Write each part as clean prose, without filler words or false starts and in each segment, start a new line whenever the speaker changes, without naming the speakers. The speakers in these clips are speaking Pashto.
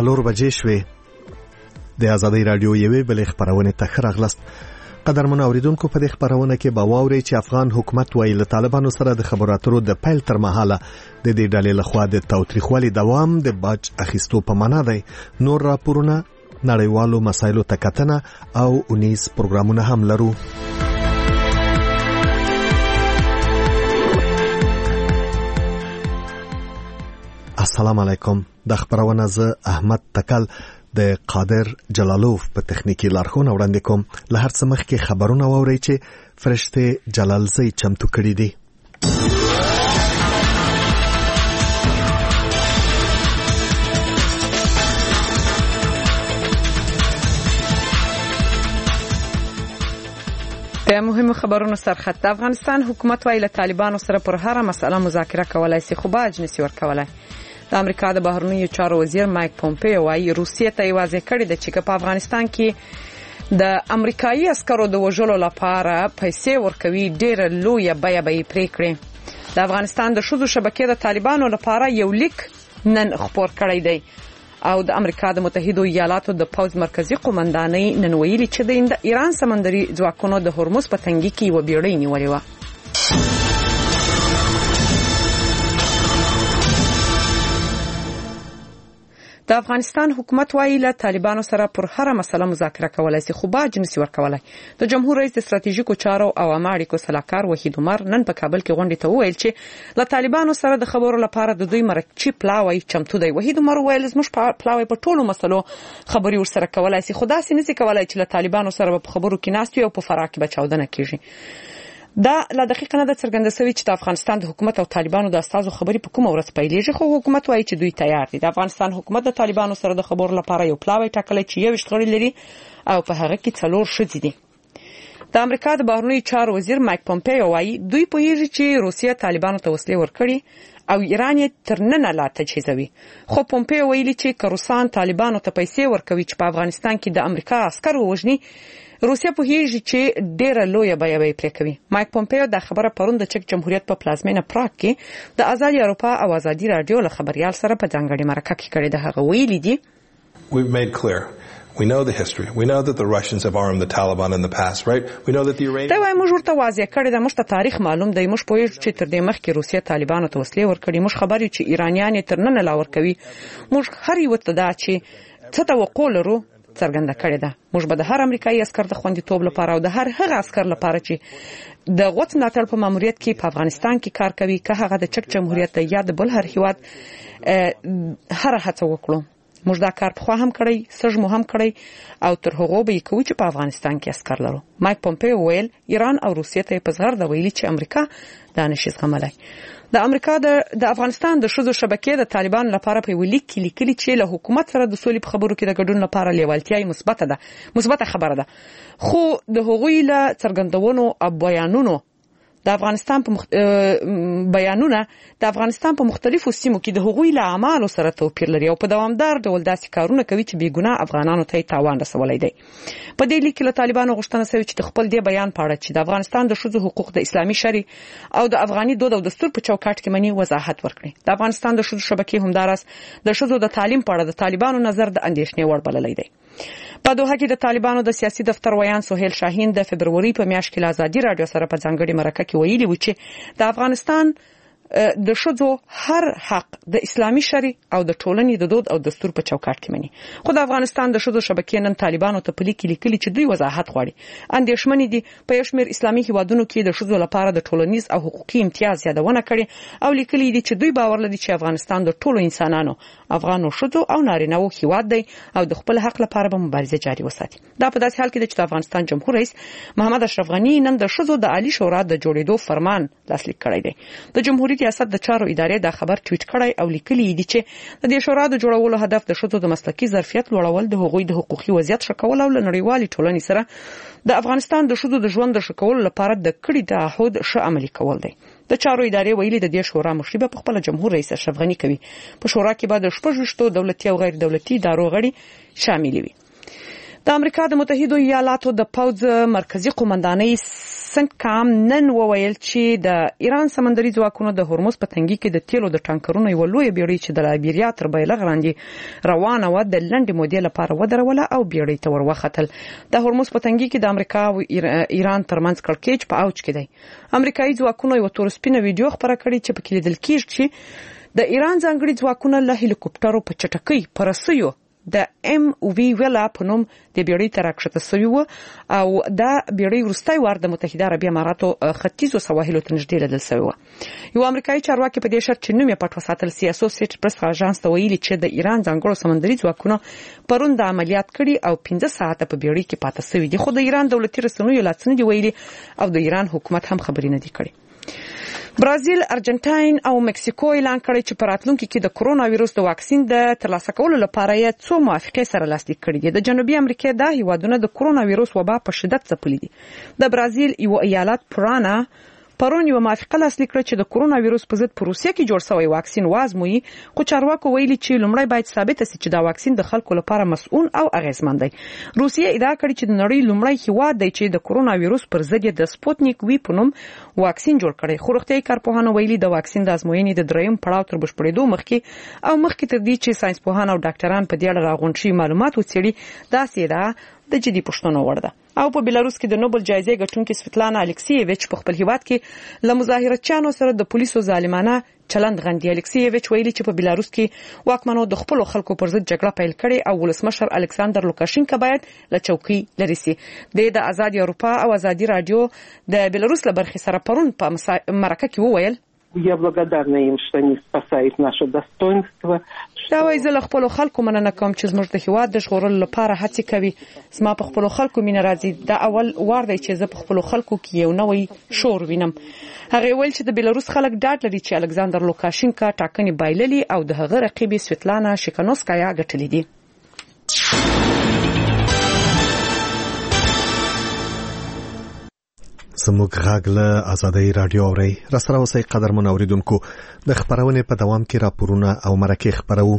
4 بجې شوې. د آزادۍ رادیو یوې بلې خبرونه ته ښه راغلاست. قدرمن اوریدونکو، په دې خبرونه کې به واورئ چې افغان حکومت وايي له طالبانو سره د خبرو اترو د پیل تر مهاله د دې ډلې لخوا د تاوتریخوالي دوام د باج اخیستو په معنا دی. نور راپورونه، نړیوالو مسایلو ته کتنه او اونیز پروګرامونه هم لرو. السلام علیکم. د خبرونه زه احمد تکل د قادر جلالوف په تخنیکی لارښوونه وړاندې کوم. له هر څه مخکې خبرونه واورئ چې فرشته جلالزی چمتو کړي دي.
د مهمو خبرونو سرخط. د افغانستان حکومت وايي له طالبانو سره پر هر مسله مذاکره کولای شي، خو باج نشي ورکولای. د امریکا د بهرنیو چارو وزیر مایک پومپیو وايي روسیې ته واضح کړی دی چې په افغانستان کې د امریکایي عسکرو د وژلو لپاره پیسې ورکوي ډېر لوی بیه به پرې کړي. د افغانستان د شذو شبکې د طالبانو لپاره یو لیک نن خپور کړی دی او د امریکا د متحده ایالاتو د پوز مرکزی قومندانۍ نن ویلي چې د ایران سمندري ځواکونو د هرمز په تنګي کې و بیړۍ نیولې و. د افغانستان حکومت وايي له طالبانو سره پر هر مسله مذاکره کولای شي، خو باج نشي ورکولای. د جمهور رئیس د ستراتیژیکو چارو او عامه اړیکو سلاکار وحید عمر نن په کابل کې غونډه ته وویل چې له طالبانو سره د خبرو لپاره د دوی مرکچی پلاوی چمتو دی. وحید عمر ویل زموږ پلاوی په ټولو مسلو خبري ورسره کولای شي، خو داسې نشي کولای چې له طالبانو سره په خبرو کې ناست وي او په فرق کې بچاودنه کیږي. دا لا دقیقه نه د څرګنده شوی چې د افغانستان د حکومت او طالبانو د استازو خبري په کومه ورځ پیلېږي، خو حکومت وايي چې دوی تیار دي. د افغانستان حکومت د طالبانو سره د خبرو لپاره یو پلاوی ټاکلی چې 21 غړي لري او په هغه کې 4 ښځې دي. د امریکا د بهرنیو چارو وزیر مایک پومپیو وايي دوی پوهیږي چې روسیه طالبانو ته وسلې ورکړي او ایران یې تر نن لا تجهیزوي. خو پومپیو ویلي چې روسان طالبانو ته پیسې ورکوي چې په افغانستان کې د امریکا عسکر ووژني، روسیا په هیڅ چې ډېر لوی بیه پرې کوي. مایک پومپیو د خبره پروند د چک جمهوریت په پلازمینه پراګ کې د آزادي اروپا او آزادي رادیو له خبريال سره په ځانګړي مرکه کې کړی د هغه ویلي دي.
We've made clear. We know the history. We know that the Russians have armed the Taliban in the past, right? We know that the Iranians.
دا وايي موږ ورته واضح کړی دا موږ ته تاریخ معلوم دی. موږ پوهیږو چې تر دې مخکې روسیا طالبانو ته وسلې ورکړي. موږ خبرې چې ایرانیان تر نن لا ورکوي. موږ هر یو ته دا چې څه توقع لرو څرګنده کړې ده. موږ به د هر امریکایي عسکر د خوندیتوب لپاره او د هر هغه عسکر لپاره چې د غوڅ ملاتړ په ماموریت کې په افغانستان کې کار کوي، که هغه د چک جمهوریت یا د بل هر هیواد هر هڅه وکړو. موږ دا کار په هم کړی، سږ مو هم کړی او تر هغه به کوي چې په افغانستان کې عسکر لرو. مایک پومپیو ویل ایران او روسیې ته په زغر د ویلي چې امریکا دا نشي زغملای. د امریکا د افغانستان د شذو شبکې د طالبان لپاره په ویلي کې لیکلي چې له حکومت سره د سولې په خبرو کې د ګډون لپاره لیوالتیا مثبته خبره ده، خو د هغوی له څرګندونو او بیانونو د افغانستان په مختلفو سیمو کې د هغوی له اعمالو سره توپیر لري او په دوامدار ډول داسې کارونه کوي چې بې ګناه افغانانو ته تاوان رسولی دی. په دې لیک کې له طالبانو غوښتنه شوې چې د خپل دې بیان په اړه چې د افغانستان د ښځو حقوق د اسلامي شرع او د افغاني دود او دستور په چوکاټ کې مني وضاحت ورکړي. د افغانستان د ښځو شبکې همداراز د ښځو د تعلیم په اړه د طالبانو نظر د اندېښنې وړ بللی دی. په دوحه کې د طالبانو د سیاسي دفتر ویان سهیل شاهین د فبروري په میاشت کې له آزادي رادیو سره په ځانګړي مرکه کې ویلي و چې د افغانستان د ښځو هر حق د اسلامي شرع او د ټولنې د دود او دستور په چوکاټ کې مني. خو د افغانستان د ښځو شبکې نن طالبانو ته په لیک کې لیکلي چې دوی وضاحت غواړي. اندېښمنې دي په یو شمېر اسلامي هیوادونو کې د ښځو لپاره د ټولنیز او حقوقي امتیاز یادونه کړې او لیکلي دي چې دوی باور لري چې افغانستان د ټولو انسانانو، افغانو ښځو او نارینه‌و هیواد دی او د خپل حق لپاره به مبارزه جاري وساتي. دا په داسې حال کې چې د افغانستان جمهور رئیس محمد اشرف غنی نن د ښځو د عالی شورا د جوړېدو فرمان لاسلیک کړی دی. د جمهوریت ریاست د چارو ادارې دا خبر ټویټ کړی او لیکلی دی چې د دې شورا د جوړولو هدف د ښځو د مسلکي ظرفیت لوړول، د هغوی د حقوقي وضعیت ښه کول او نړیوالې ټولنې سره د افغانستان د ښځو د ژوند د ښه کولو لپاره د کړي تعهد ښه عملي کول دی. د چارو ادارې ویلي د دې شورا مشري به خپل جمهور رئیس اشرف غنی کوي. په شورا کې به د 16 دولتي او غیر دولتي ادارو غړي شامل وي. د امریکا د متحده ایالاتو د پوز مرکزی قومندانۍ سنټکام نن وویل چې د ایران سمندري ځواکونو د هرمز په تنګي کې د تیلو د ټانکرونو یو لوی بیړۍ چې د لایبیریا تر بیلغ لاندې روانه و د لنډې مودې لپاره ودروله او بیړۍ ته وروختل. د هرمز په تنګي کې د امریکا او ایران ترمنځ کړکېچ په اوج کې دی. امریکایي ځواکونو یو تور سپینه ویډیو خبره کړې چې پکې لیدل کېږي چې د ایران ځانګړي ځواکونه له هلیکوپټرو په چټکۍ پر رسیو د ام او وی ویلا په نوم د بیړۍ ته راکښته شوی و او دا بیړۍ وروستی وار د متحده عربي اماراتو ختیځو سواحلو ته نږدې لیدل شوی و. یو امریکایي چارواکي په دې شرط چې نوم یې پټ وساتل سي اسوسییټډ پریس اژانس ته ویلي چې د ایران ځانګړو سمندري ځواکونو پرون د عملیات کړي او 15 ساعته په بیړۍ کې پاتې شوی دي، خو د ایران دولتي رسنیو لا څه نه دي ویلي او د ایران حکومت هم خبرې نه دي کړې. برازیل، ارجنټاین او مکسیکو اعلان کړی چې په راتلونکي کې د کرونا وایروس د واکسین د ترلاسه کولو لپاره یې څو موافقې سره لاسلیک کړي دي. د جنوبي امریکا د هیوادونو د کرونا وایروس وبا په شدت ځپلي دي. د برازیل یو ایالت پرانا پرون یو موافقه لاسلیک کړه چې د کرونا وایروس په ضد په روسیه کې جوړ شوی واکسین وازموي، خو چارواکو ویلي چې لومړی باید ثابت شي چې دا واکسین د خلکو لپاره مسؤل او اغیزمن دی. روسیه ادعا کړې چې د نړۍ لومړی هیواد دی چې د کرونا وایروس پر ضد د سپوتنیک وی په نوم واکسین جوړ کړي. خو روغتیايي کارپوهانو ویلي د واکسین د ازموینې د دریم پړاو تر بشپړېدو مخکې تر دې چې ساينسپوهان او ډاکټران په دې اړه راغونډ شي معلومات وڅېړي، دا سیده د جدي پښتنو وړ ده. او په بلاروس کې د نوبل جایزې ګټونکې سویتلانا الکسییویچ په خپل هیواد کې له مظاهرچیانو سره د پولیسو ظالمانه چلند غندي. الکسییویچ ویلي چې په بلاروس کې واکمنو د خپل خلکو پر ضد جګړه پیل کړې او ولسمشر الکساندر لوکاشینکا باید له چوکۍ لرې شي. د آزادي اروپا او آزادي رادیو د بلاروس له برخې سره پرون په مرکه کې وویل
Я благодарна им, что они спасают наше достоинство.
دا وایي زه له خپلو خلکو مننه کوم چې زموږ د هیواد د ژغورلو لپاره هڅې کوي. زما په خپلو خلکو مینه راځي. دا اول وار دی چې زه په خپلو خلکو کې یو نوی شور وینم. هغه ویل چې د بلاروس خلک ډاډ لري چې الکساندر لوکاشینکا ټاکنې بایللي او د هغه رقیبې سویتلانا شیکانوسکایا ګټلې دي.
زموږ غږ له آزادۍ رادیو اوري. راسره اوسئ قدرمن اوریدونکو، د خبرونې په دوام کې راپورونه او مرکې خبرو.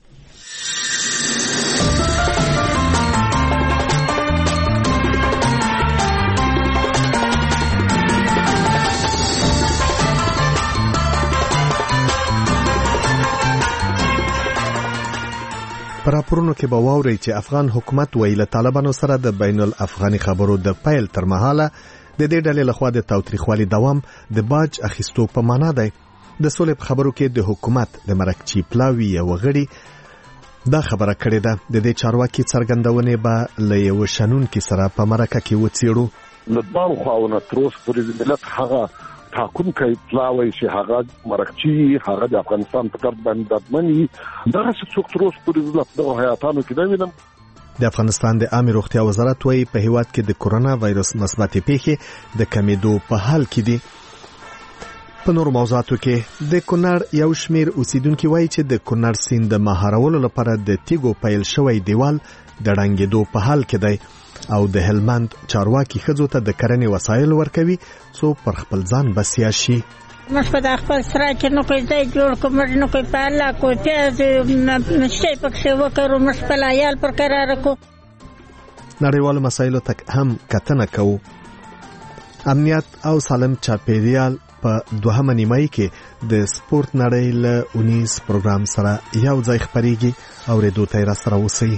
پر راپورونو کې به واورئ چې افغان حکومت ویل له طالبانو سره د بین الافغاني خبرو د پیل تر مهاله د دې ډلې لخوا د تاوتریخوالي دوام د باج اخیستو په معنا دی. د سولې په خبرو کې د حکومت د مرکچی پلاوی یو غړي دا خبره کړې ده. د دې چارواکي څرګندونې به له یو شنونکي سره په مرکه کې وڅېړو.
له دوه خواونه تر اوسه پورې ملت هغه ټاکنکی پلاوی چې هغه مرکچی هغه د افغانستان په درد باندې دادمني دغه څوک تر اوسه پورې د حیاتانو کې نه وینم.
د افغانستان د عامه روغتیا وزارت وايي په هیواد کې د کورونا وایروس مثبتې پیښې د کمیدو په حال کې دي. په نورو موضوعاتو کې د کونړ یو شمیر اوسیدونکو وايي چې د کونړ سیند د مهارولو لپاره د تیګو پیل شوی دیوال د ړنګېدو په حال کې دی او د هلمند چارواکي ښځو ته د کرنې وسایل ورکوي څو پر خپل ځان بسیا شي.
مش په خپل سره چې نو کوي ځای جوړ کوم نو کوي په الله کو پیاز نشي پکې وکړو مش په لایال پر قرار کو.
نړیوالو مسایلو تک هم کتنه کوو. امنیت او سالم چاپیریال په دوهمه نیمایي کې د سپورت نړۍ له 19 پروګرام سره یو ځای خبريږي او ریډیو ته را سره اوسئ.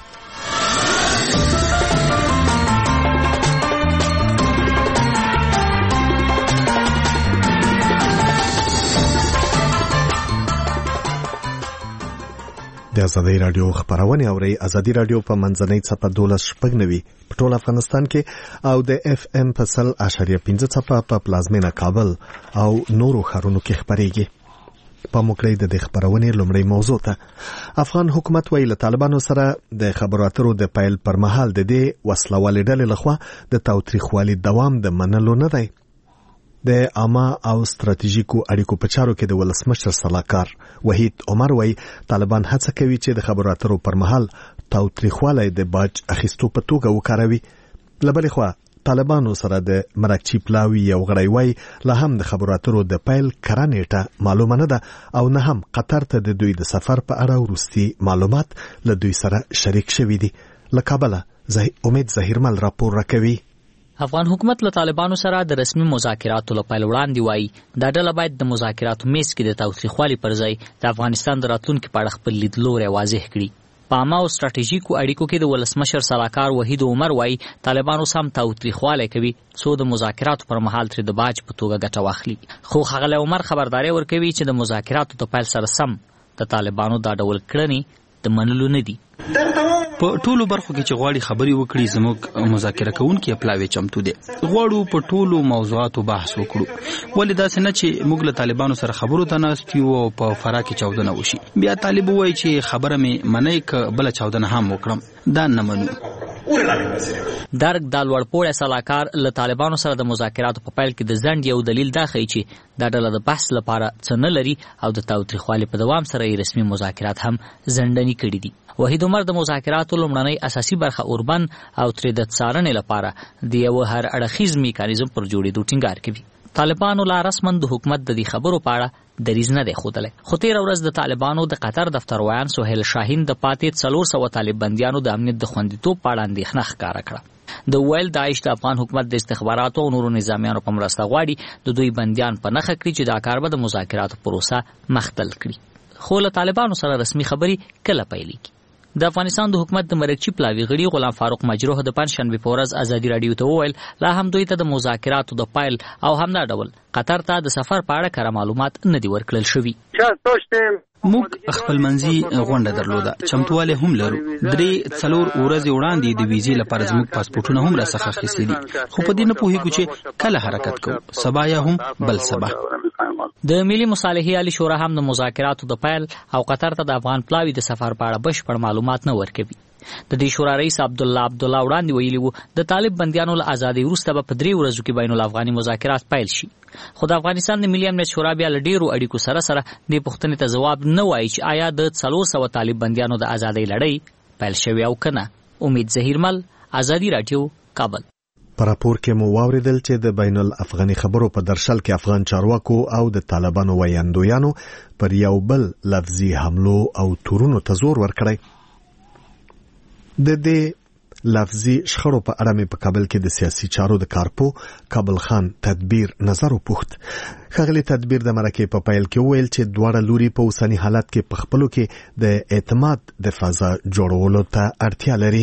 د آزادۍ رادیو خبرونه اوري. آزادۍ رادیو په منځنۍ صفحه 12.9 په ټول افغانستان کې او د اف ام په 100.5 صفحه په پلازمینه کابل او نورو ښارونو کې خبريږي. په موکړې د خبرونه لومړی موضوع ته افغان حکومت ویل طالبانو سره د خبرو اترو د پیل پر مهال د دې وسلوال ډلې لخوا د تاوتریخوالي دوام د منلو نه دی. د عامه او ستراتیژیکو اړیکو په چارو کې د ولسمشر صلاحکار وحید عمر وای طالبان هڅه کوي چې د خبرو اترو پر مهال تاوتریخوالی د باج اخیستو په توګه وکاروي. لبل خو طالبانو سره د مرکچی پلاوی یو غړی وای له هم د خبرو اترو د پیل کرانېټه معلومه نه ده او نه هم قطر ته د دوی د سفر په اړه ورستي معلومات له دوی سره شریک شوي دي. له کابل امید ظهیرمل راپور راکوي.
افغان حکومت له طالبانو سره د رسمي مذاکراتو لپاره وړاندې وایي دا ډله باید د مذاکراتو میز کې د تاوتریخوالي پر ځای د افغانستان د راتلونکي په اړه خپل لیدلوری واضح کړي. په عامه او ستراتیژیکو اړیکو کې د ولسمشر صلاحکار وحید عمر وایي طالبانو سم تاوتریخوالی کوي څو د مذاکراتو پر مهال ترې د باج په توګه ګټه واخلي. خو ښاغلی عمر خبرداری ورکوي چې د مذاکراتو د پیل سره سم د طالبانو دا ډول کړنې د منلو نه دي.
په ټولو برخو کې چې غواړي خبري وکړي زموږ مذاکره کوونکي پلاوی چمتو دي. غواړو په ټولو موضوعاتو بحث وکړو. ولې داسې نه چې موږ له طالبانو سره خبرو ته ناست یو او په فرا کې چاودنه وشي. بیا طالب وایي چې خبره مې منئ که بله چاودنه هم وکړم. دا نه منو.
درک د لوړپوړی سلاکار له طالبانو سره د مذاکراتو په پیل کې د ځنډ یو دلیل دا ښیي چې دا ډله د بحث لپاره څه نه لري او د تاوتریخوالي په دوام سره یې رسمي مذاکرات هم ځنډني کړي دي. وحید عمر د مذاکراتو لومړنۍ اساسي برخه اوربند او ترې د څارنې لپاره د یو هر اړخیز میکانیزم پر جوړېدو ټینګار کوي. طالبانو لا رسما د حکومت د دې خبرو په اړه دریځ نه دی ښودلی. خو تېره ورځ د طالبانو د قطر دفترویان سهیل شاهین د پاتې 400 طالب بندیانو د امنیت د خوندیتوب په اړه اندېښنه ښکاره کړه. د ویل داعش د افغان حکومت د استخباراتو او نورو نظامیانو په مرسته غواړي د دوی بندیان په نښه کړي چې دا کار به د مذاکراتو پروسه مختل کړي. خو له طالبانو سره رسمي خبرې کله پیلېږي؟ د افغانستان د حکومت د مرکچی پلاوی غړي غلام فاروق مجروح د پنځشنبې په ورځ ازادي راډیو ته وویل لا هم دوی ته د مذاکراتو د پیل او همدا ډول قطر ته د سفر په اړه کره معلومات نه دي ورکړل شوي.
موږ خپل منځي غونډه درلوده. چمتوالی هم لرو. 3-4 ورځې وړاندې د ویزې لپاره زموږ پاسپورټونه هم راڅخه اخیستي دي. خو په دې نه پوهیږو چې کله حرکت کوو، سبا یا هم بل سبا.
د ملي مصالحې عالی شورا هم د مذاکراتو د پیل او قطر ته د افغان پلاوی د سفر په اړه بشپړ معلومات نه ورکوي. د دې شورا رئیس عبدالله وړاندې ویلي وو د طالب بندیانو له ازادۍ وروسته به په 3 ورځو کې بین الافغاني مذاکرات پیل شي. خو د افغانستان د ملي امنیت شورا بیا له ډیرو اړیکو سره دې پوښتنې ته ځواب نه وایي چې آیا د 400 طالب بندیانو د ازادۍ لړۍ پیل شوې او کنه. امید ظهیرمل، ازادي راډیو، کابل.
په راپور کې مو واوریدل چې د بین الافغاني خبرو په درشل کې افغان چارواکو او د طالبانو ویاندویانو پر یو بل لفظي حملو او تورونو ته زور ورکړی. د دې لفظي شخړو په اړه مې په کابل کې د سیاسي چارو د کارپو کابل خان تدبیر نظر وپوښت. ښاغلي تدبیر د مرکې په پیل کې وویل چې دواړه لوري په اوسني حالت کې په خپلو کې د اعتماد د فضا جوړولو ته اړتیا لري.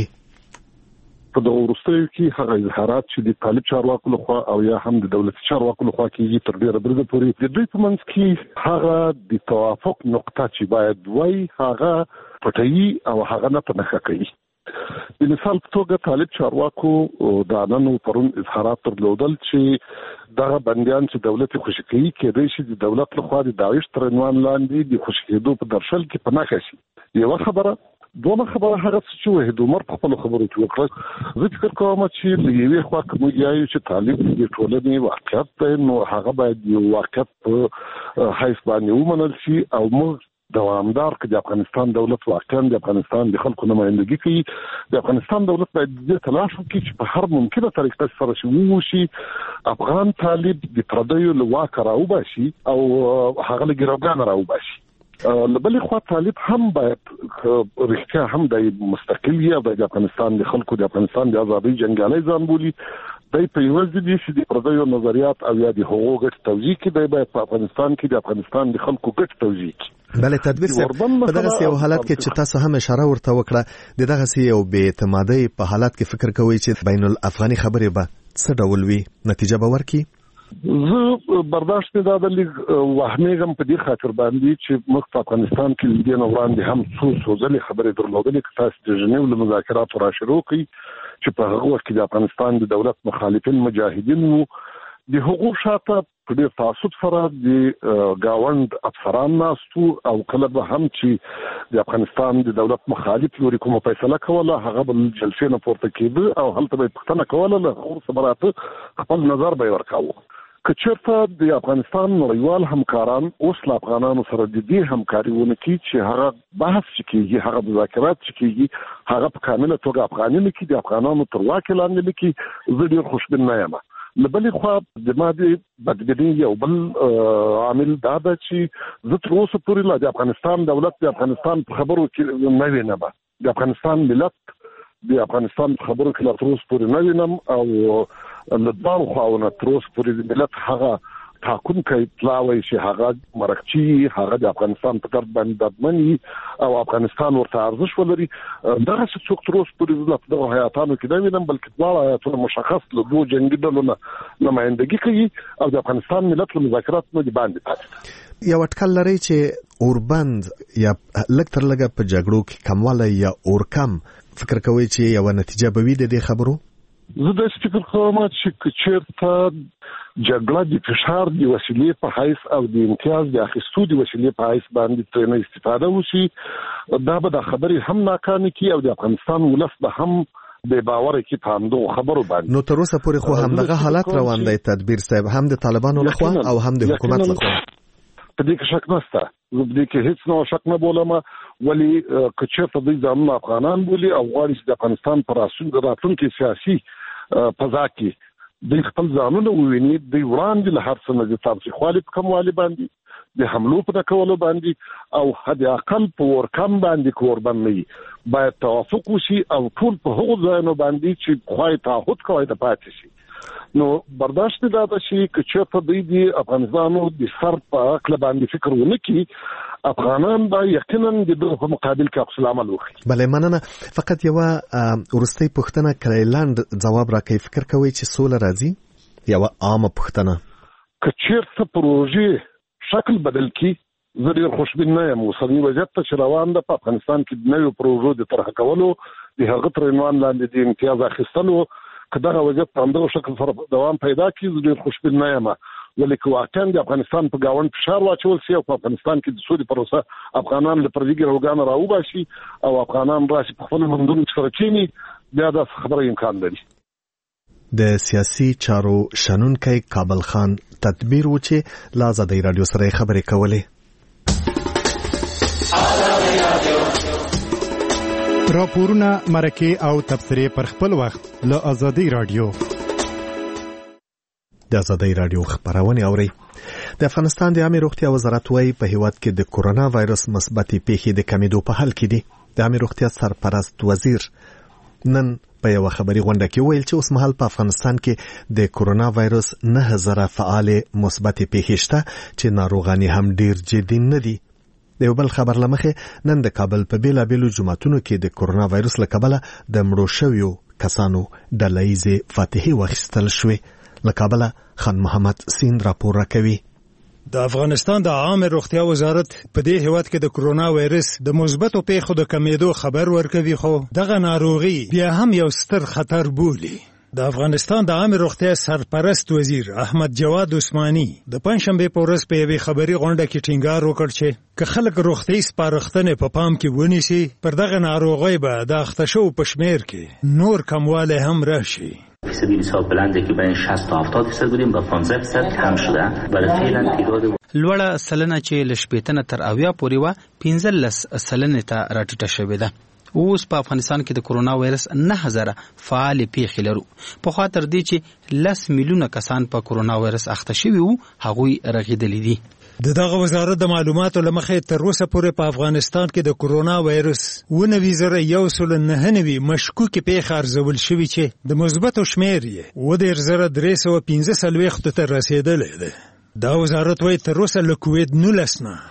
په دغه وروستیو کې هغه اظهارات چې د طالب چارواکو لخوا او یا هم د دولتي چارواکو لخوا کېږي تر ډېره بریده پورې د دوی په منځ کې هغه د توافق نقطه چې باید وای هغه پټوي او هغه نه په نښه کوي. د مثال په توګه طالب چارواکو د نن پرون اظهارات درلودل چې دغه بندیان چې دولت خوشی کوي کېدای شي د دولت لخوا د داعش تر عنوان لاندې د خوشی کېدو په درشل کې په نښه شي. یو خبره دوه خبره هغه چې وحید عمر په خپل خبرو کې وکړه. زه فکر کوم چې لوی خوا کوم یایو چې طالب د ټولنې واقعیت ته نو هغه باید یو واقعیت په حیث باندې ومنل شي او موږ دوامدار که د افغانستان دولت واقعا د افغانستان د خلکو نمائندګي کوي. د افغانستان دولت باید د تلاش وکړي چې په هر ممکنه طریقه سره شي افغان طالب د پردیو له واکه راوباسي او هغه له ګروګان راوباسي. لبلې خوا طالب هم باید رښتیا هم د مستقل یا د افغانستان د خلکو د افغانستان د ازادۍ جنګیالي ځان بولي. دای په یو ځل دي چې د پردیو نظریات او یا د حقوق ګټ توضیح کې دی باید په افغانستان کې د افغانستان د خلکو ګټ توضیح کې.
بلې تدبیر صاحب په دغه یو حالت کې چې تاسو هم اشاره ورته وکړه د دغه یو بې اعتمادۍ په حالت کې فکر کوئ چې بین الافغاني خبرې به څه ډول وي، نتیجه به ورکړي؟
زه برداشت نه دا لیک وهمېږم په دې خاطر باندې چې موږ په افغانستان کې د دې وړاندې هم څو ځلې خبرې درلودلې چې تاسو د ژنیو له مذاکراتو را شروع کړئ چې په هغه وخت کې د افغانستان د دولت مخالفین مجاهدین د حقوق شاته په ډېر تعصب سره د گاوند افسران ناستو او کله به هم چې د افغانستان د دولت مخالف لوري کومه فیصله کوله هغه بل جلسې نه پورته کېده او هلته به پوښتنه کوله له هغو څخه خپل نظر به یې ورکاوه. که چېرته د افغانستان نړیوال همکاران اوس له افغانانو سره د دې همکاري ونه کړي چې هغه بحث چې کېږي هغه مذاکرات چې کېږي هغه په کامله توګه افغاني نه کړي د افغانانو تر واک لاندې نه کړي زه ډېر خوشبین نه یم. له بلې خوا زما د بدګنۍ یو بل عامل دا ده چې زه تر اوسه پورې لا د افغانستان دولت د افغانستان په خبرو کې نه وینم، د افغانستان ملت د افغانستان په خبرو کې لا تر اوسه پورې نه وینم او له دواړو خواونو تر اوسه پورې د ملت هغه تاکونکي پلاوي چې هغه مرکچي هغه د افغانستان په ګرد باندې دادمني او افغانستان ورته ارزښت ولري دغه څوک تر اوسه پورې د حیاتانو کې دا وینم بلکې دواړه حیاتونه مشخص له دوه جنگي ډلو نمائندګي کوي او د افغانستان ملت له مذاکرات نه دی باندې پاتې
یو اټکل لري چې اوربند یا لږ تر لږه په جګړو کې کمواله یا اورکم فکر کوي چې یو نتیجه به وي د دې خبرو
زه د فکر کوم چې چیرته جګړه د فشار د وسیلې په حیث او د امتیاز د اخیستو د وسیلې په حیث باندې ترنه استفاده وشي دا به د خبرې هم ناکامه کی او د افغانستان ولس به هم به باور کې پاندو خبرو باندې
نو تر اوسه پورې خو هم دغه حالت روان دی تدبیر صاحب هم د طالبانو لخوا او هم د حکومت لخوا
په دې کې شک نشته زه په دې کې هیڅ نو شک نه بولم ولی کچېرته د ځانونو افغانان بولی او غواړي چې د افغانستان پر راتلونکي سیاسي فضا کې د خپل ځانونو وویني د وړاندې له هر څه نه د تاوتریخوالي په کموالي باندې د حملو په کولو باندې او حد اقل په ورکم باندې کوربن نه باید توافق وشي او ټول په هغو ځایونو باندې چې خوای تعهد کوي د پاتې شي نو برداشت دا ده چې کچېرته د افغانستانو د سر په اقل باندې فکر ونکړي افغانان با یقینا د دغه په مقابل کې عکس العمل وکړي
بله مننه فقط یو ورستۍ پوښتنه کلیلاند جواب راکړي فکر کوي چې سوله راځي یو عامه پوښتنه
کچېرته پروژې شکل بدل کی زه ډېر خوشبین نه یم اوسنی وضعیت ته چې روان ده په افغانستان کې د نویو پروژو د طرح کولو د هغه تر عنوان لاندې د امتیاز اخیستلو که دغه وضعیت په همدغه شکل سره دوام پیدا کړي زه ډېر خوشبین نه یم ولې که واقعا د افغانستان په ګاونډ فشار واچول شي او په افغانستان کې د سولې پروسه افغانان له پردي ګروګانو راوباسي او افغانان راشي په خپلو منځونو کې سره کښېني بیا داسې خبره امکان لري
د سیاسي چارو شنونکی کابل خان تدبیر و چې له ازادۍ راډیو سره خبرې کولې
راپورونه مرکه او تبصرې پر خپل وخت له ازادۍ راډیو
د ازادۍ راډیو خبرونه اوري د افغانستان د عامه روغتیا وزارت وايي په هیواد کې د کورونا وایرس مثبتې پیښې د کمیدو په حال کې دي د عامه روغتیا سرپرست وزیر نن په یو خبري غونډه کې ویل چې اوس مهال په افغانستان کې د کورونا وایرس 9000 فعال مثبت پیښې شته چې ناروغان هم ډیر جدي نه دي د یو بل خبر لمخه نن د کابل په بیلابیلو جماعتونو کې د کورونا وایرس له کبله د مړو شویو کسانو د لایزې فاتحه واخیستل شوې له کابل خان محمد سین راپور راکوي
د افغانستان د عامه روغتیا وزارت په دې هیواد کې د کورونا وایرس د مثبتو پیښو د کمیدو خبر ورکوي خو دغه ناروغي بیا هم یو ستر خطر بولي د افغانستان د عامه روغتیا سرپرست وزیر احمد جواد عثماني د پنځشنبه په ورځ په یوې خبري غونډه کې ټینګار وکړ چې که خلک روغتي سپارښتنې په پام کې ونیسي پر دغه ناروغي به د اختشو په شمیر کې نور کمواله هم راشي
فیصدی نسبت بلنده که بین 60 تا 70% بودیم با 15% کم شده ولی فعلا تعداد
لوړه سلنه چې لشپېتنه تر 80 پورې و 15 سلنه ته راټیټه شوې ده اوس په افغانستان کې د کورونا وایرس 9000 فعال پیښې لرو په خاطر دی چې 10 میلیونه کسان په کورونا وایرس اخته شوي وو هغوی رغیدلې دي
دغه وزارت د معلوماتو لمخې تر اوسه پورې په افغانستان کې د کورونا وایرس 19,109 مشکوک پیښې ارزول شوي چې د مثبتو شمیر یې 13,315 ته رسیدلې ده دا وزارت وايي تر اوسه له کووید 19 نه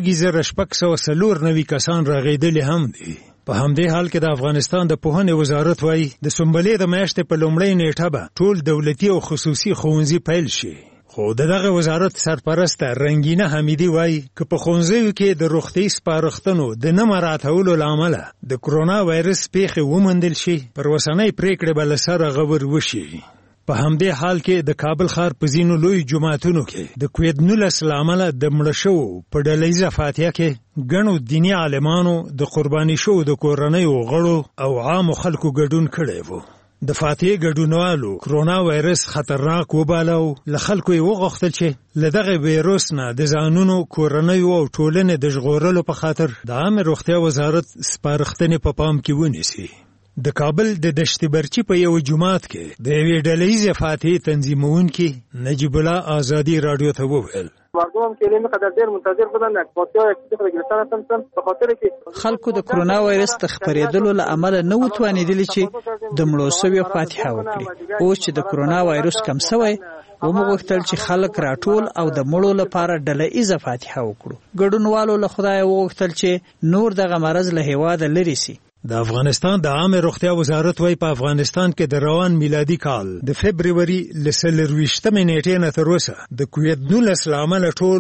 6,490 کسان رغیدلې هم دي په همدې حال کې د افغانستان د پوهنې وزارت وايي د سنبلې د میاشتې په لومړۍ نیټه به ټول دولتي او خصوصي ښوونځي پیل شي خو دغه وزارت سرپرست رنگینه حمیدي وايي چې په ښوونځیو کې د روغتي سپارښتنو د نه مراعاتولو له امله د کورونا وایرس پیښې وموندل شي پر اوسنۍ پریکړې به له سره غور وشي په همدې حال کې د کابل ښار په ځینو لوی جوماتونو کې د کووید 19 له امله د مړه شوو په ډلهیزه فاتحه کې ګڼو دیني عالمانو د قرباني شوو د کورنیو غړو او عامو خلکو ګډون کړی وو د فاتحې ګډونوالو کورونا وایرس خطرناک وباله او له خلکو یې وغوښتل چې له دغه ویروس نه د ځانونو کورنیو او ټولنې د ژغورلو په خاطر د عامه روغتیا وزارت سپارښتنې په پام کې ونیسي د کابل د دشت برچی په یو جماعت کې د یوې ډلهیزې فاتحې تنظیمونکي نجیب الله آزادي راډیو ته وویل
مردم هم که علمی قدر دیر منتظر بودن اکباتیا اکتیف گرفتن هستن به خاطر که
خلکو د کرونا وایرس د خپرېدلو له امله نه وتوانېدلي چې د مړو شویو فاتحه وکړي. اوس چې د کرونا وایرس کم شوی ومغوښتل چې خلک راټول او د مړو لپاره ډله ایزه فاتحه وکړو. ګډونوالو له خدای وغوښتل چې نور دغه مرض له هیواده لرې سي.
د افغانستان د عامه روغتیا وزارت وايي په افغانستان کې د روان میلادي کال د فبرवरी ل 23مې نیټې نه تر اوسه د کووید-19 له امله ټول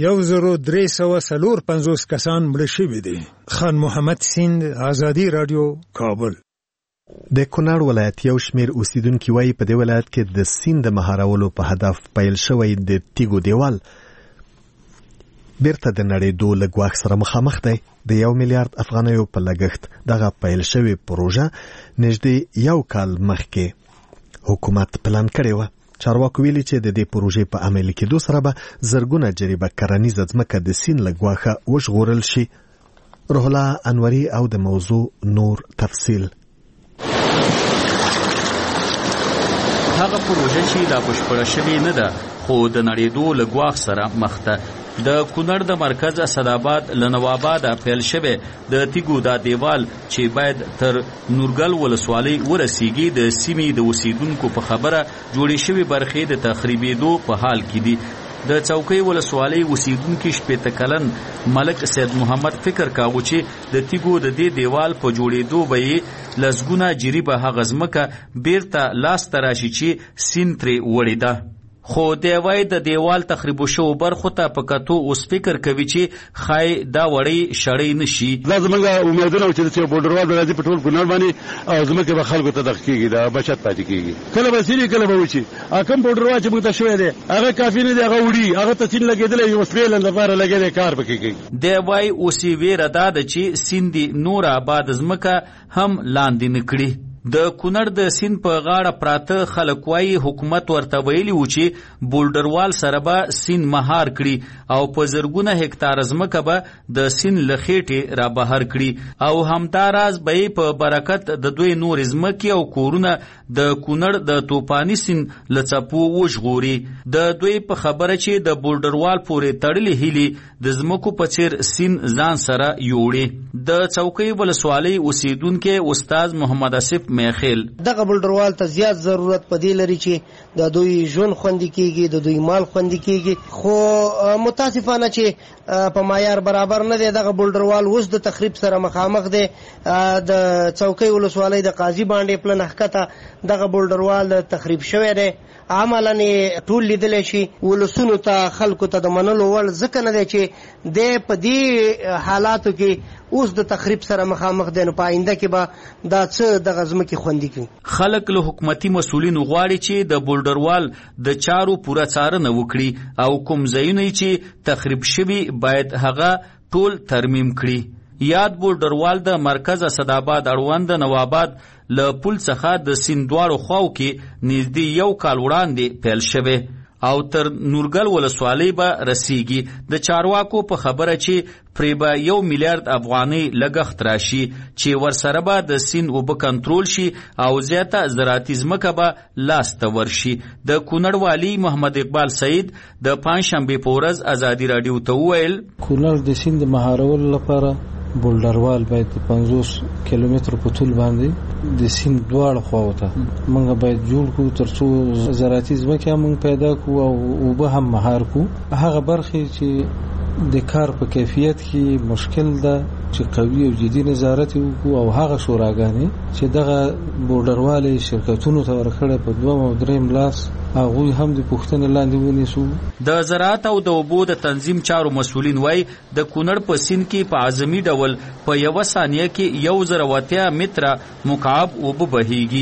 1350 کسان مړه شوي دي. خان محمد سیند، آزادي رادیو، کابل.
د کونړ ولایت یو شمیر اوسیدونکو وايي په دې ولایت کې د سیند د مهارولو په هدف پیل شوی د تیګو دیوال بیرته د نړیدو له ګواښ سره مخامخ دی. د 1 میلیارډ افغانیو په لګښت دغه پیل شوی پروژه نږدې یو کال مخکې حکومت پلان کړی و. چارواکو ویلي چې د دې پروژې په عملي کېدو سره به زرګونه جریبه کرنیزه ځمکه د سیند له ګواښه وژغورل شي. روح الله انوري او د موضوع نور تفصیل.
هغه پروژه چې لا بشپړه شوې نه ده خو د نړیدو له ګواښ سره مخ ده. د کونړ د مرکز اسداباد له نواباده پیل شوی د تیګو دا دیوال چې باید تر نورګل ولسوالۍ ورسیږي د سیمې د اوسیدونکو په خبره جوړې شوې برخې د تخریبېدو په حال کې دي. د چوکۍ ولسوالۍ اوسیدونکي 80 کلن ملک سید محمد فکر کاوه چې د تیګو د دې دیوال په جوړېدو به یې لسګونه جریبه هغه ځمکه بیرته لاسته راشي چې سیند ترې وړې ده. خو دی وای د دیوال تخریب شو برخو ته په کتو اوس فکر کوي چې خای دا وړي شړې نشي.
لازمه امیدونه چې د بورډروال راځي په ټول کونړ باندې او زمکه به خلکو ته دقیقي دا بچت پاتې کیږي. کله به سری کله به وچی اکم بورډروال چې موږ ته شوې ده هغه کافی نه دی، هغه وړي هغه ته سین لګیدل یو سپیلن لپاره لګیدل کار پکې.
دی وای اوس ویره ده چې سیندي نور آباد زمکه هم لاندې نکړي. د کونړ د سیند په غاړه پراته خلک وايي حکومت ورته ویلي و چې بولډروال سره به سیند مهار کړي او په زرګونه هکتار ځمکه به د سیند له خېټې را بهر کړي او همداراز به په برکت د دوی نور ځمکې او کورونه د کونړ د توپاني سیند له څپو وژغوري. د دوی په خبره چې د بولډروال پورې تړلې هیلي د ځمکو په څیر سیند ځان سره یوړي. د چوکۍ ولسوالۍ اوسیدونکو استاد محمد اسف میخیل
دغه بولډروال ته زیات ضرورت پدې لري چې د دوی ژوند خوندي کیږي، د دوی مال خوندي کیږي، خو متاسفانه چې په معیار برابر نه دی. دغه بولډروال اوس د تخریب سره مخامخ دی. د چوکۍ ولسوالۍ د قاضي باندې پلن حقته دغه بولډروال تخریب شوی دی. عملاً ټول لیدلی شي ولسونو ته خلکو ته د منلو وړ ځکه نه دی چې د په دې حالاتو کې اوس د تخریب سره مخامخ دی. نو په آینده کې به دا څه دغه ځمکې خوندي کړي.
خلک له حکومتي مسؤلینو غواړي چې د بولډروال د چارو پوره څارنه وکړي او کوم ځایونه چې تخریب شوي باید هغه ټول ترمیم کړي. یاد بولډروال د مرکز اسداباد اړوند نواباد له پل څخه د سیند دواړو خواو کې نږدې یو کال وړاندې پیل شوی او تر نورګل ولسوالۍ به رسیږي. د چارواکو په خبره چې پرې به 1 میلیارډ افغانۍ لګښت راشي چې ورسره به د سیند اوبه کنټرول شي او زیاته زراعتي ځمکه به لاسته ورشي. د کونړ والي محمد اقبال سعید د پنځشنبې په ورځ ازادي رادیو ته وویل
کونړ د سیند مهارولو لپاره بولډروال باید 50 کیلومتر په طول باندې د سیند دواړه خواو ته موږ باید جوړ کړو ترڅو زراعتي ځمکه موږ پیدا کړو او اوبه هم مهار کړو. هغه برخې چې د کار په کیفیت کې مشکل ده چې قوي او جدي نظارت وکړو او هغه شوراګانې چې دغه بورډروال شرکتونو ته ورکړه په 2 او 3 لاس هغه هم د پښتنې لاندې ونیسو.
د زراعت او د اوبو د تنظیم چارو مسؤلین وای د کونړ په سیند کې په اعظمي ډول په 1 ثانیه کې 1.8 متره مکعب اوبه بهيږي.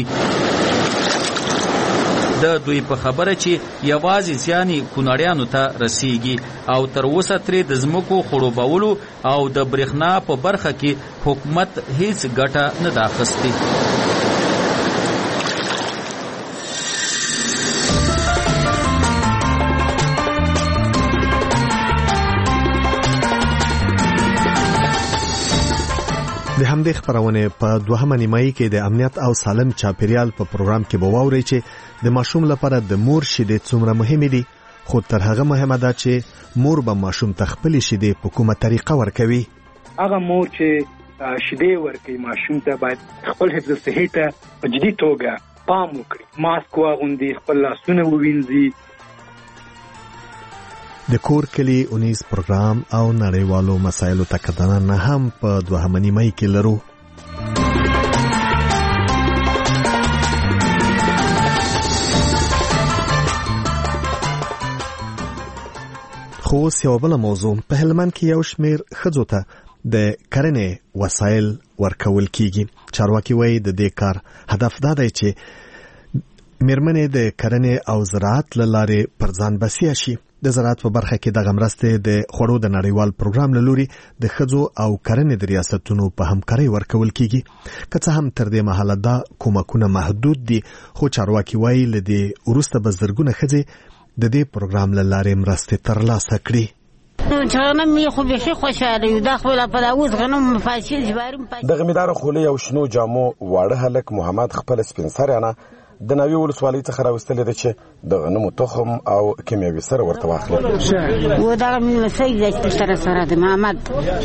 د دوی په خبره چې یوازې ځاني کونړیانو ته رسیږي او تر اوسه ترې د ځمکو خړوبولو او د برېښنا په برخه کې حکومت هیڅ ګټه نه ده اخیستې.
د همدې خبرونه په 2مه نیمایي کې د امنیت او سالم چاپیریال په پروګرام کې به واوري چې د ماشوم لپاره د مور شیدې څومره مهمې دي خو تر هغه مهمه ده چې مور به ماشوم ته خپل شیدې په کومه طریقه ورکوي.
هغه مور چې شیدې ورکوي ماشوم ته باید خپل حفظ صحي ته په جدي توګه پام وکړي، ماسک واغوندي، خپل لاسونه ووینځي.
د کور کلی اونیز پروګرام او نړیوالو مسایلو ته کتنه هم په 2 نیمه کې لرو. خو یو بل موضوع په هلمند کې یو شمیر ښځو ته د کرنې وسایل ورکول کیږي. چارواکي وایي د دې کار هدف دا دی چې میرمنې د کرنې او زراعت له لارې پر ځان بسیا شي. د زراعت په برخه کې د غمرستې د خوړو د نړیوال پروګرام له لوري د ښځو او کرنې د ریاستونو په همکارۍ ورکول کیږي. که څه هم تر دې مهاله دا کومکونه محدود دي، خو چارواکي وایي له دې وروسته به زرګونه ښځې د دې پروګرام له لارې مرستې ترلاسه کړي.
غنم یې خو به خوشاله یو د خپل په داوود غنم فاصله جوارم
د غمیدار خولې او شنو جامو واړه هلک محمد خپل سپینسرانه د نوی ولسوالۍ څخه راوستل دي چې د غنمو تخم او کیمیاوي سره ورته واخلي.
و دا مې سید سره د محمد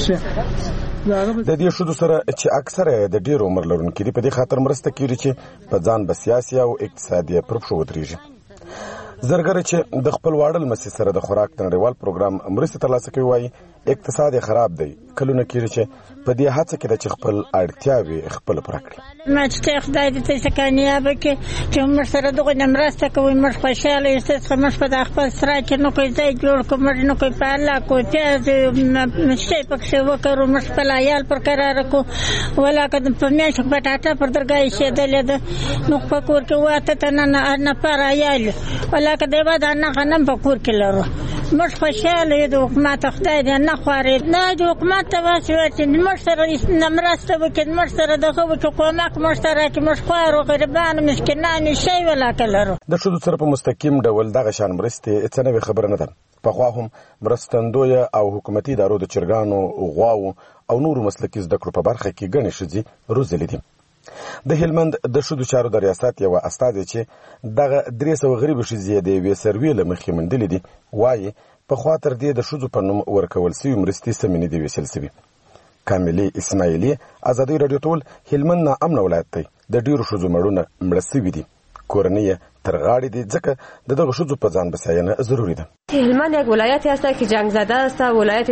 د دې شودو سره چې اکثره د ډیر عمر لرونکو په دې خاطر مرسته کوي چې په ځان به سیاسي او اقتصادي پرپښو ودرېږي. زرګر چې د خپل واړل مسې سره د خوراک نړیوال پروګرام مرسته ترلاسه کوي وایي اقتصاد خراب دی. کلونه کېږي چې په دې هڅه کې د خپل اړتیاوې خپل پوره کړي.
ما چې خدای دې ته کامیاب کړي چې موږ سره دغه مرسته کوي، موږ خوشاله یو څه موږ په خپل سره کې نو کوي ځای جوړ کوم نو کوي په الله کو پیاز مشته پکې وکړو، موږ په لایال پر قرار کو ولا کده په میاشت پټاټا پر درګای شه دلته نو په کور کې واته ته نه پر ایال ولا کده بعد نه غنم په کور کې لرو. موږ خوشاله یو د حکومت خدای دې نه خوري نه د حکومت ته واسه چې موږ سره مرسته وکړي، موږ سره دغه کومک موږ سره کې موږ خوارو غریبان مسکینان شي ولا کلرو.
د شودو سره په مستقیم ډول دغه شان مرستې څه نوې خبره نه ده. پخوا هم مرستندوی او حکومتي ادارو د چرګانو، غواو او نورو مسلکي زده کړو په برخه کې ګڼې ښځې روزلې دي. د هلمند د شودو چارو د ریاست یو استاد چې دغه 300 غریب ښځې د یوې سروې له مخې موندلې دي وایي پخوا تر دې د ښځو په نوم ورکول سوي مرستې سمې نه دي ویشل سوي. کاملي اسماعیلي ازادي رادیو ټول هلمند نه امن ولایت دی. د ډیرو ښځو مړونه مړه سوي دي، کورنۍ تر غاړې دي، ځکه د دغه ښځو په ځان بسیاینه ضروری ده.
هلمند یک ولایتی است که جنگ زده است، ولایت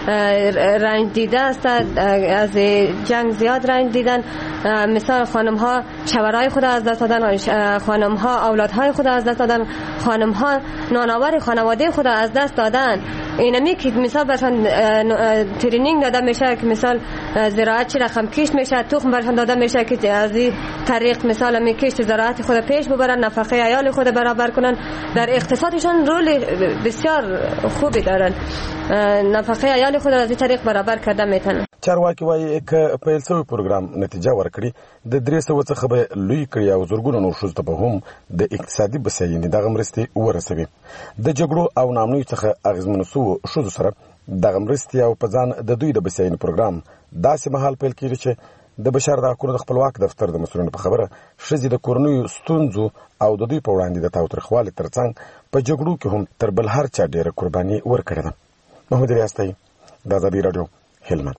رنج دیده است، از جنگ زیاد رنج دیدن. مثال خانم ها شوهرای خود از دست دادن، خانم ها اولادهای خود از دست دادن، خانم ها نانآور خانواده خود از دست دادن. اینمی که مثال برشان ترینینگ داده میشه که مثال زراعت چه رقم کشت میشه، تخم برشان داده میشه که از این طریق مثال می کشت زراعت خود پیش ببرن، نفقه عیال خود برابر کنن. در اقتصادشان رول بسیار خوبی دارن، نفقه عیال خود از این طریق برابر کرده میتونن.
چارواکي وایي که پیل شوی پروګرام نتیجه ورکړي د 300 څخه به لوی کړي او زرګونو نور ښځو ته به هم د اقتصادي بسیاینې دغه مرستې ورسوي. د جګړو او نامنیو څخه اغېزمنو شوو ښځو سره دغه مرستې او په ځان د دوی د بسیاینې پروګرام داسې مهال پیل کېږي چې د بشر د حقونو د خپلواک دفتر د مسؤلینو په خبره ښځې د کورنیو ستونزو او د دوی په وړاندې د تاوتریخوالي ترڅنګ په جګړو کې هم تر بل هر چا ډېره قرباني ورکړې ده. محمود ریاستی، د ازادي راډیو، هلمند.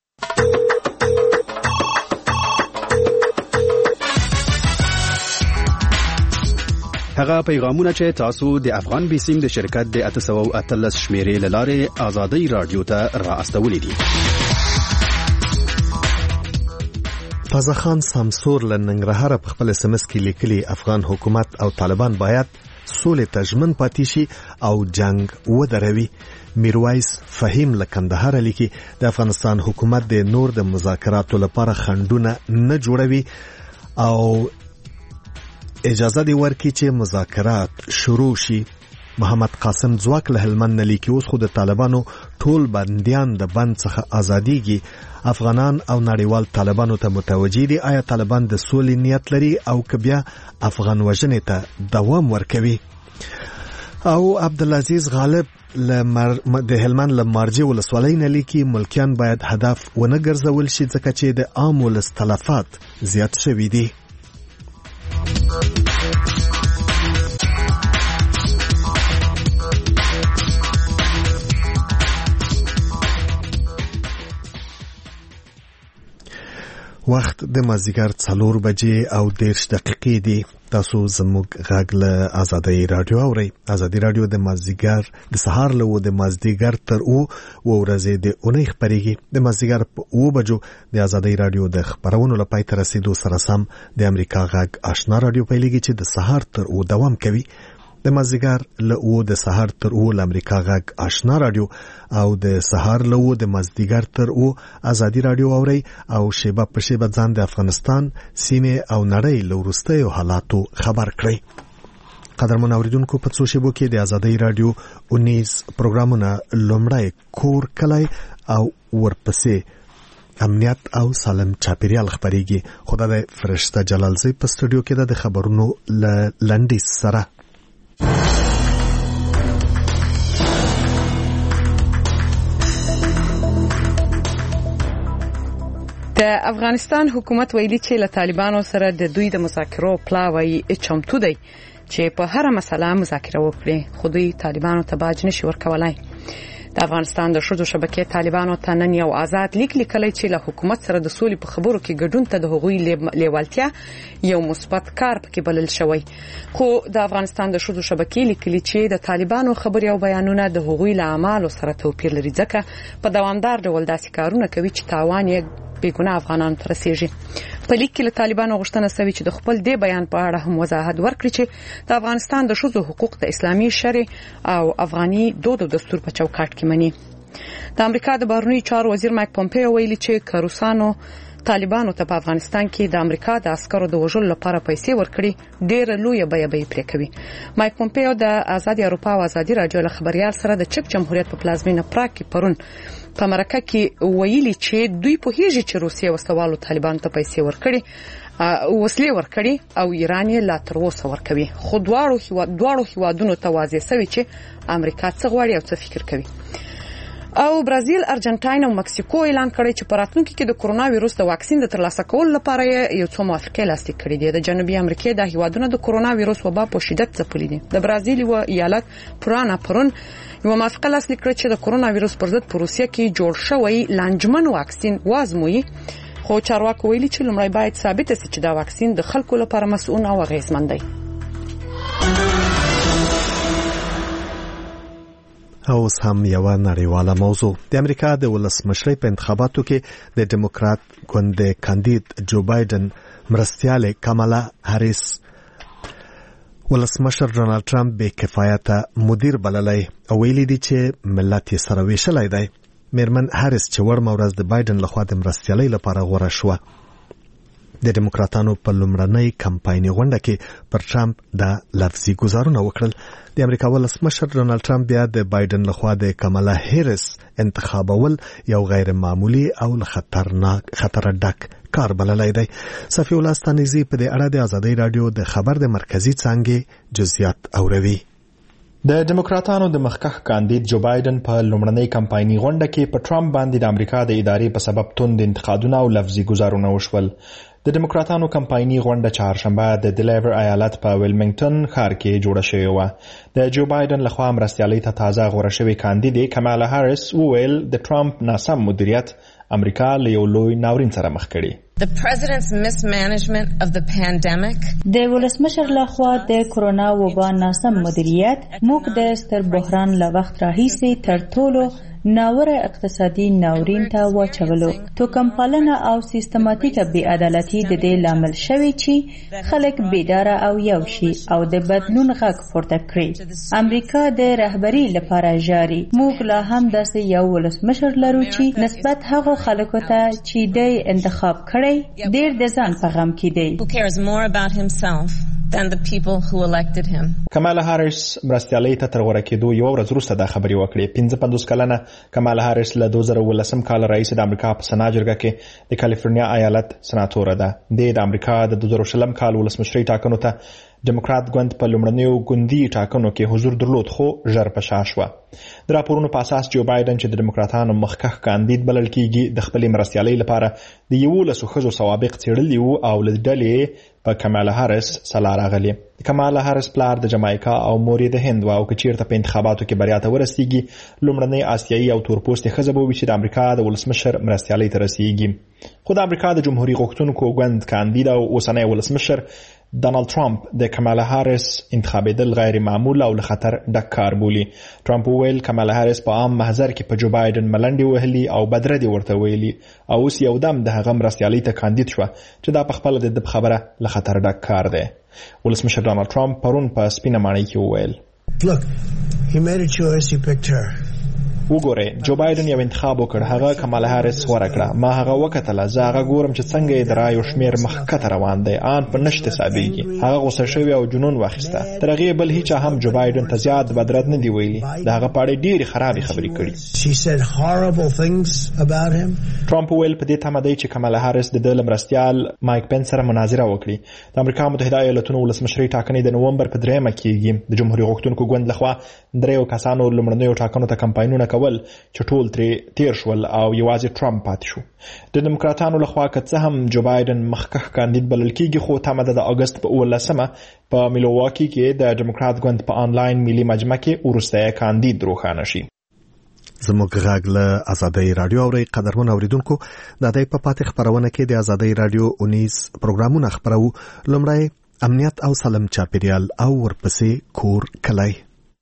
هغه پیغامونه چې تاسو د افغان بیسیم د شرکت د 813 شمیرې لاره آزادۍ رادیو ته را استولې دي.
تازه خان سامسور لننګرهار په خپل SMS کې لیکلي افغان حکومت او طالبان باید سولې ته ژمن پاتې شي او جنگ ودروي. میرویس فهیم لکندهار لیکي د افغانستان حکومت د نور د مذاکراتو لپاره خنډونه نه جوړوي او اجازه دی ورکړي چې مذاکرات شروع شي. محمد قاسم ځواک له هلمند نه لیکي اوس خو د طالبانو ټول بندیان د بند څخه ازاديږي. افغانان او نړیوال طالبانو ته متوجي دي. آیا طالبان د سولې نیت لري او که بیا افغان وژنې ته دوام ورکوي؟ او عبدالعزیز غالب د هلمند له مارجې ولسوالۍ نه لیکي ملکیان باید هدف ونه ګرځول شي ځکه چې د عام ولس تلفات زیات شوي دي. وخت د مازیګر 4 بجې او 10 دقیقې دي. تاسو زموږ غږ له آزادۍ رادیو اورئ. آزادۍ رادیو د مازیګر د سهار له د مازدیګر تر او ورځې د اونۍ خبرېږي. د مازیګر په 2 بجو د آزادۍ رادیو د خبرونو لپاره تر رسیدو سره سم د امریکا غږ آشنا رادیو پیلېږي چې د سهار تر او دوام کوي. د مازیګر له او د سهار تر او امریکا غږ آشنا رادیو او د سهار له او د مازدیګر تر او آزادۍ رادیو اوري او شیبه په شیبه ځان د افغانستان سیمه او نړۍ له وروستیو حالاتو خبر کړئ. قدرمن اوریدونکو په څو شیبو کې د آزادۍ رادیو 19 پروګرامونه لومړی کور کلی او ورپسې امنیت او سالم چاپیریال خبرېږي. خدای فرشته جلالزی په سټوډیو کې د خبرونو لنډیز سره.
د افغانستان حکومت ویلي چې له طالبانو سره د دوی د مذاکرو پلاوی چمتو دی چې په هر مسله مذاکره وکړي، خو دوی طالبانو ته باج نشي ورکولای. د افغانستان د شذو شبکې طالبانو ته نن یو آزاد لیک لیکلی چې له حکومت سره د سولې په خبرو کې ګډون ته د هغوی لیوالتیا یو مثبت کار پکې بلل شوی. خو د افغانستان د شذو شبکې لیکلي چې د طالبانو خبرې او بیانونه د هغوی له اعمالو سره توپیر لري، ځکه په دوامدار ډول داسې کارونه کوي چې تاوان یې بیګناه افغانانو ته رسیږي. په لیک کې له طالبانو غوښتنه شوې چې د خپل دې بیان په اړه هم وضاحت ورکړي چې د افغانستان د شذو حقوق د اسلامي شرع او افغاني دود او دستور په چوکاټ کې مني. د امریکا د بهرنیو چارو وزیر مایک پومپیو ویلي چې کروسانو طالبانو ته په افغانستان کې د امریکا د عسکرو د وژلو لپاره پیسې ورکړي ډېر لوی بیه پرې کوي. مایک پومپیو د آزادي اروپا او آزادي رادیو له خبريال سره د چک جمهوریت په پلازمینه پراګ کې پرون په مرکه کې ویلي چې دوی په هیڅ چې روسیه وسوالو طالبانو ته پیسې ورکړي وسلې ورکړي او ایران یې لا تر اوسه ورکوي. خو دواړو هیوادونو ته واضح شوی چې امریکا څه غواړي او څه فکر کوي. او برازیل، ارجنټاین او مکسیکو اعلان کړی چې په راتلونکي کې د کرونا وایروس د واکسین د ترلاسه کولو لپاره یو څو موافقې لاسلیک کړي دي. د جنوبي امریکا د هیوادونو د کرونا وایروس وبا په شدت ځپلي دي. د برازیل یو ایالت پرون یو موافقه لاسلیک کړه چې د کرونا وایروس پر ضد په روسیه کې جوړ شوی لانجمن واکسین وازموي. خو چارواکو ویلي چې لومړی باید ثابت شي چې دا واکسین د خلکو لپاره مسؤل او اغیزمن دی.
او هم یو نړیواله موضوع. د امریکا د ولسمشرۍ په انتخاباتو کې د ډیموکرات ګوند کاندید جو بایدن مرستیاله کامالا هریس ولسمشر ډونالد ټرمپ بې کفایته مدیر بللی او ویلي دي چې ملت یې سره ویشلی دی. میرمن هریس چې وړمه ورځ د بایدن لخوا د مرستیالۍ لپاره غوره شوه. د ډیموکراتانو په لومړنۍ کمپایني غونډه کې پر ټرمپ د لفظي ګزارونه وکړل. د امریکا ولسمشر ډونالد ټرمپ بیا د بایدن لخوا د کامالا هریس انتخابول یو غیر معمولی او خطر ډک کار بللی دی. صفی الله ستانیزی په دې اړه د آزادۍ رادیو د خبر د مرکزی څانګې جزئیات اوروي.
د ډیموکراتانو د مخکښ کاندید جو بایدن په لومړنۍ کمپایني غونډه کې په ټرمپ باندې د امریکا د ادارې په سبب توند انتقادونه او لفظي ګزارونه وشول. د ډیموکراتانو کمپایني غونډه چهارشنبه د دلیور ایالت په ویلمنګټن ښار کې جوړه شوې وه. د جو بایدن لخوا مرستیالۍ ته تازه غوره شوې کاندیدې کامالا هریس وویل د ټرمپ ناسم مدیریت امریکا له یو لوی ناورین سره مخ کړي.
The president's mismanagement of the pandemic.
د ولسمشر لخوا د کرونا وبا ناسم مدیریت موږ د ستر بحران له وخت راهیسې تر ټولو ناوړه اقتصادي ناورین ته واچولو. توکم پالنه او سیستماتیکه بې عدالتي د دې لامل شوی چې خلک بیداره او یو شي او د بدلون غږ پورته کړي. امریکا د رهبری لپاره جاري. موږ لا هم داسې یو ولسمشر لرو چې نسبت هغو خلکو ته چې دی انتخاب کړی ډیر د ځان په غم کې دی.
Who cares more about himself than the people who elected him.
کامالا هریس مرستیالۍ ته تر غوره کېدو یو ورځ وروسته دا خبرې وکړې. 55 کلنه کامالا هریس له 2019 کال راهیسې د امریکا په سنا جرګه کې د کالیفورنیا ایالت سناتوره ده. د امریکا د 2020 کال ولسمشرۍ ټاکنو ته ډیموکرات ګوند په لومړنیو ګوندي ټاکنو کې حضور درلود خو ژر په شا شوه. د راپورونو په اساس جو بایدن چې د ډیموکراتانو مخکښ کاندید بلل کیږي د خپلې مرستیالۍ لپاره د 11 ښځو سوابق څېړلي وو او له ډلې په کمالا هارس سلا راغلي. کمالا هارس پلار د جمایکا او مور د هند او که چیرته په انتخاباتو کې بریا ته ورسیږي لومړنۍ آسیایي او تورپوستې ښځه به وي چې د امریکا د ولسمشر مرستیالۍ ته رسیږي. خو د امریکا د جمهوریت غوښتونکو ګوند کاندید او اوسنی ولسمشر ډانلډ ټرمپ د کمالا هارس انتخابېدل غیر معمول او له خطر ډک کار بولي. ټرمپ وویل کمالا هارس په عام محضر کې په جو بایدن ملنډې وهلي او بدردي ورته ویلي او اوس یو دم د هغه مرستیالۍ ته کاندید شوه چې دا په خپله د ده خبره له خطر ډک کار دی. ولسمشر ډانلډ ټرمپ پرون په سپینه ماڼۍ کې وویل وګورئ جو بایدن یو انتخاب وکړ هغه کمالا هارس غوره کړه. ما هغه وکتله زه هغه ګورم چې څنګه یې د رایو شمیر مخکته روان دی آن په نشت حسابېږي. هغه غوسه شوی او جنون واخیسته. تر هغې بل هیچا هم جو بایدن ته زیات بدرد نه دی ویلي. د هغه په اړه ډېرې خرابې خبرې کړي. ټرمپ وویل په دې تمه دی چې کمالا هارس د ده له مرستیال مایک پنس سره مناظره وکړي. د امریکا متحده ایالتونو ولسمشرۍ ټاکنې د نومبر په 3 کېږي. د جمهوریت غوښتونکو ګوند لخوا 3 کسانو لومړنیو ټاکنو ته کمپاینونه کول چې ټول ترې تیر شول او یوازې ټرمپ پاتې شو. د ډیموکراتانو لخوا که څه هم جو بایدن مخکښ کاندید بلل کیږي خو تمه ده د اګست په 18 په میلواکی کې د ډیموکرات ګوند په آنلاین ملي مجمع کې وروستی کاندید روښانه شي.
زموږ غږ له آزادۍ رادیو اورئ. قدرمن اوریدونکو د دې په پاتې خبرونه کې د آزادۍ رادیو 19 پروګرامونه خبرو. لومړی امنیت او سالم چاپیریال او ورپسې کور کلی.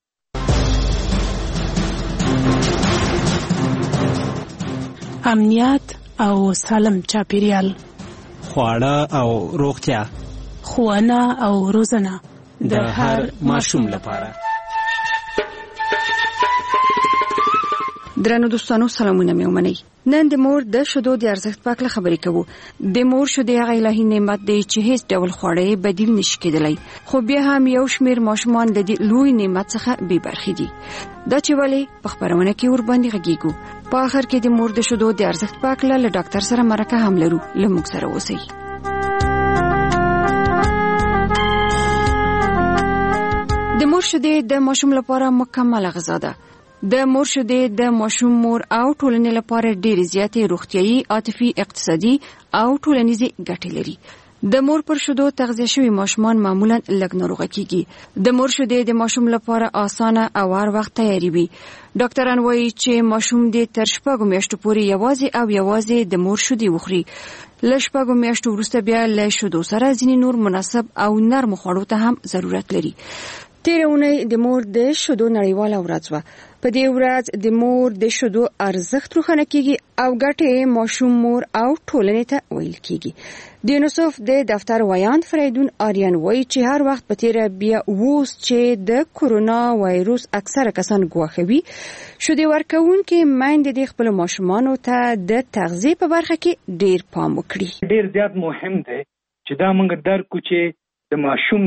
امنیت او سالم چاپیریال،
خواړه او روغتیا،
ښوونه او روزنه
د هر ماشوم لپاره.
درنو دوستانو سلامونه مې ومنئ. نن د مور د شیدو د ارزښت په اړه خبرې کوو. د مور شیدې هغه الهي نعمت دی چې هیڅ ډول خواړه بدیل نشي کېدلی، خو بیا هم یو شمېر ماشومان د دې لوی نعمت څخه بې برخې دي. دا چې ولې په خبرونه کې ورباندې غږیږو. په آخر کې د مور د شیدو د ارزښت په اړه له ډاکټر سره مرکه هم لرو. له موږ سره اوسئ. د مور شیدې د ماشوم لپاره مکمله غذا ده. د مور شیدې د ماشوم مور او ټولنې لپاره ډېرې زیاتې روغتیايي، عاطفي، اقتصادي او ټولنیزې ګټې لري. د مور پر شیدو تغذیه شوي ماشومان معمولا لږ ناروغه کیږي. د مور شیدې د ماشوم لپاره اسانه او هر وخت تیارې وي. ډاکټران وایي چې ماشوم دې تر 6 میاشتو پورې یوازې د مور شیدې وخوري. له 6 میاشتو وروسته بیا له شیدو سره ځینې نور مناسب او نرم خوړو ته هم ضرورت لري. تیره اونۍ د مور د شیدو نړیواله ورځ وه. په دې ورځ د مور د شیدو ارزښت روښانه کیږي او ګټې ماشوم، مور او ټولنې ته ویل کیږي. د یونیسف د دفتر ویاند فریدون آریان وایي چې هر وخت په تیره بیا اوس چې د کورونا وایروس اکثره کسان ګواښوي، شیدې ورکوونکې میندې د خپلو ماشومانو ته د تغذیې په برخه کې ډېر پام وکړي.
ډېر زیات مهم دی چې دا موږ درک کړو چې د ماشوم